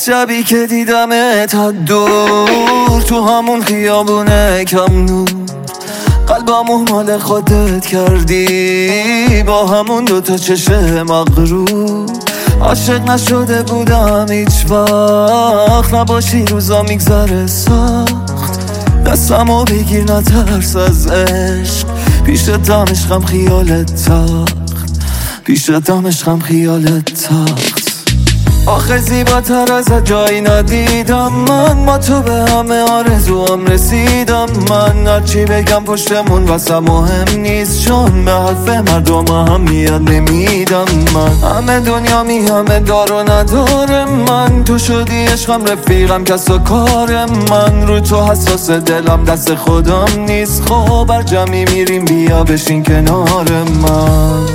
از شبی که دیدم تا دور تو همون خیابونه کم نور، قلبمو مال خودت کردی با همون دوتا چشم مغرور. عاشق نشده بودم هیچ وقت، نباشی روزا میگذره سخت. دستمو بگیر نترس از عشق، پیشتم عشقم خیالت تخت، پیشتم عشقم خیالت تخت. آخه زیباتر از جایی ندیدم من، با تو به همه آرزوام رسیدم من. هرچی بگم پشتمون واسه مهم نیست، چون به حرف مردم هم میاد نمیدم من. همه دنیا همه دار و نداره من، تو شدی عشقم رفیقم کس و کار من. رو تو حساس دلم دست خودم نیست، خب بر جمعی میریم بیا بشین کنار من.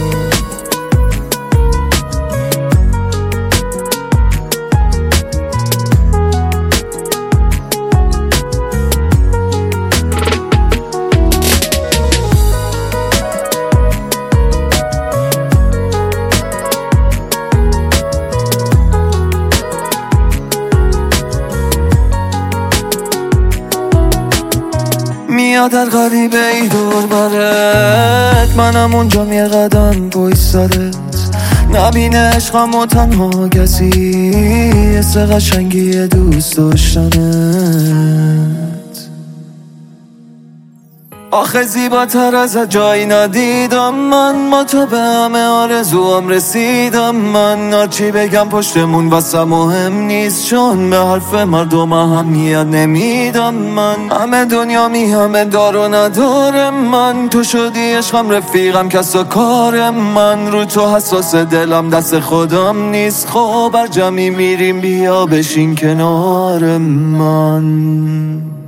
میاد در غریبه ای دور برت، منم اونجا یه قدم بایستادت. نبینه عشقم و تنها کسی، حس قشنگی دوست داشتنت. آخه زیباتر از جایی ندیدم من، با تو به همه آرزوام رسیدم من. هرچی بگم پشتمون واسه مهم نیست، چون به حرف مردم اهمیت نمیدم من. همه دنیا همه دار و نداره من، تو شدی عشقم رفیقم کس و کار من. رو تو حساس دلم دست خودم نیست، خب بر جمعی میریم بیا بشین کنار من.